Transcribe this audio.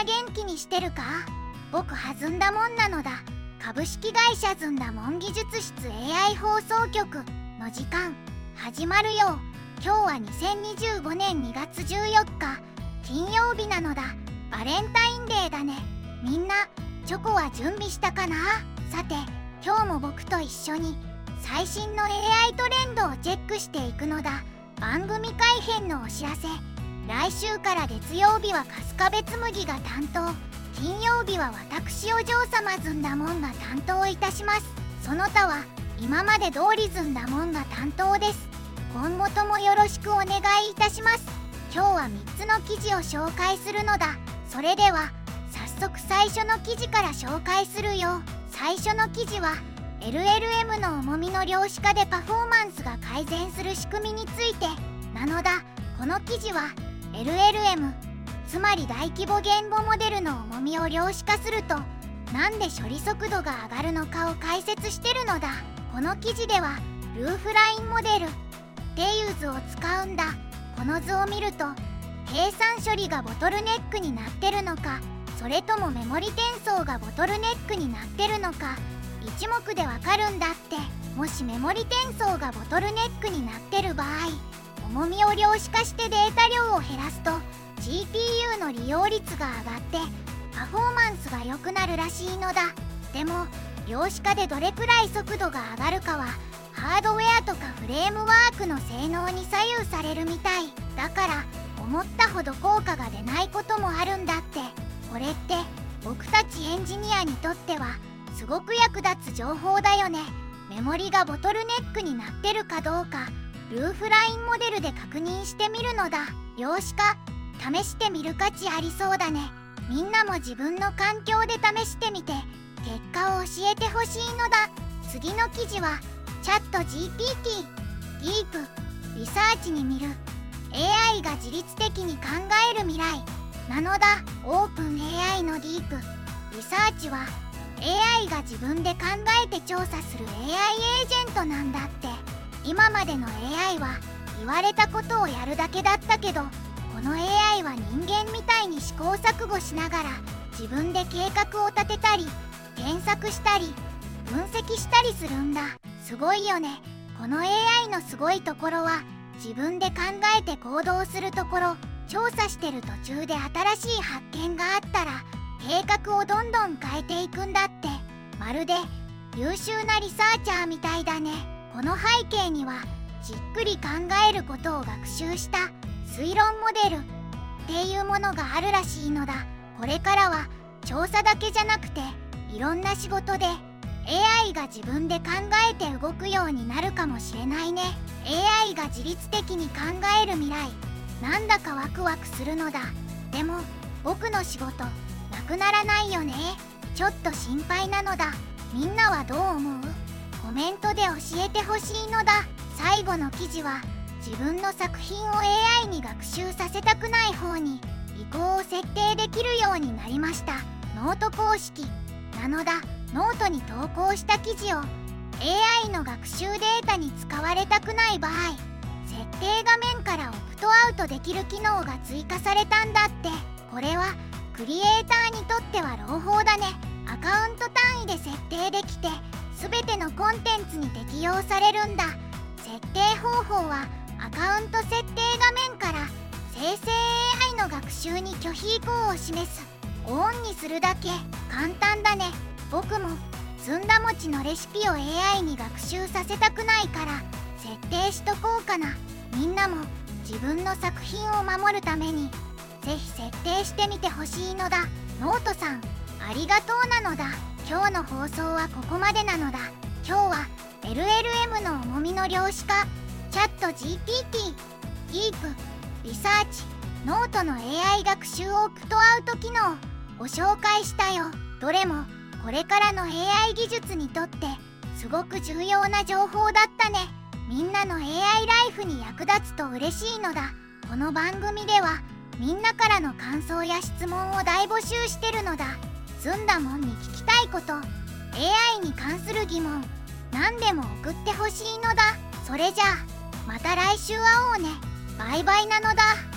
元気にしてるか？僕弾んだもんなのだ。株式会社ずんだもん技術室 AI 放送局の時間始まるよ。今日は2025年2月14日金曜日なのだ。バレンタインデーだね。みんなチョコは準備したかな？さて今日も僕と一緒に最新の AI トレンドをチェックしていくのだ。番組改編のお知らせ。来週から月曜日は春日部紬が担当、金曜日は私お嬢様ずんだもんが担当いたします。その他は今まで通りずんだもんが担当です。今後ともよろしくお願いいたします。今日は3つの記事を紹介するのだ。それでは早速最初の記事から紹介するよ。最初の記事は LLM の重みの量子化でパフォーマンスが改善する仕組みについてなのだ。この記事は LLM、つまり大規模言語モデルの重みを量子化するとなんで処理速度が上がるのかを解説してるのだ。この記事ではルーフラインモデルっていう図を使うんだ。この図を見ると計算処理がボトルネックになってるのか、それともメモリ転送がボトルネックになってるのか一目でわかるんだって。もしメモリ転送がボトルネックになってる場合、重みを量子化してデータ量を減らすと GPU の利用率が上がってパフォーマンスが良くなるらしいのだ。でも量子化でどれくらい速度が上がるかはハードウェアとかフレームワークの性能に左右されるみたいだから、思ったほど効果が出ないこともあるんだって。これって僕たちエンジニアにとってはすごく役立つ情報だよね。メモリがボトルネックになってるかどうかルーフラインモデルで確認してみるのだ。量子化試してみる価値ありそうだね。みんなも自分の環境で試してみて結果を教えてほしいのだ。次の記事はチャット GPT ディープリサーチに見る AI が自律的に考える未来なのだ。オープン AI のディープリサーチは AI が自分で考えて調査する AI エージェントなんだって。今までの AI は言われたことをやるだけだったけど、この AI は人間みたいに試行錯誤しながら自分で計画を立てたり検索したり分析したりするんだ。すごいよね。この AI のすごいところは自分で考えて行動するところ。調査してる途中で新しい発見があったら計画をどんどん変えていくんだって。まるで優秀なリサーチャーみたいだね。この背景にはじっくり考えることを学習した推論モデルっていうものがあるらしいのだ。これからは調査だけじゃなくていろんな仕事で AI が自分で考えて動くようになるかもしれないね。 AI が自律的に考える未来、なんだかワクワクするのだ。でも僕の仕事なくならないよね。ちょっと心配なのだ。みんなはどう思う？コメントで教えてほしいのだ。最後の記事は自分の作品を AI に学習させたくない方に移行を設定できるようになりました。ノート公式なのだ。ノートに投稿した記事を AI の学習データに使われたくない場合、設定画面からオプトアウトできる機能が追加されたんだって。これはクリエイターにとっては朗報だね。アカウント単位で設定できて全てのコンテンツに適用されるんだ。設定方法はアカウント設定画面から生成 AI の学習に拒否意向を示す。オンにするだけ。簡単だね。僕もずんだ餅のレシピを AI に学習させたくないから設定しとこうかな。みんなも自分の作品を守るためにぜひ設定してみてほしいのだ。ノートさんありがとうなのだ。今日の放送はここまでなのだ。今日は LLM の重みの量子化、チャット GPT、ディープ、リサーチ、ノートの AI 学習オプトアウト機能を紹介したよ。どれもこれからの AI 技術にとってすごく重要な情報だったね。みんなの AI ライフに役立つと嬉しいのだ。この番組ではみんなからの感想や質問を大募集してるのだ。ずんだもんに聞きたいこと、AI に関する疑問、何でも送ってほしいのだ。それじゃあまた来週会おうね。バイバイなのだ。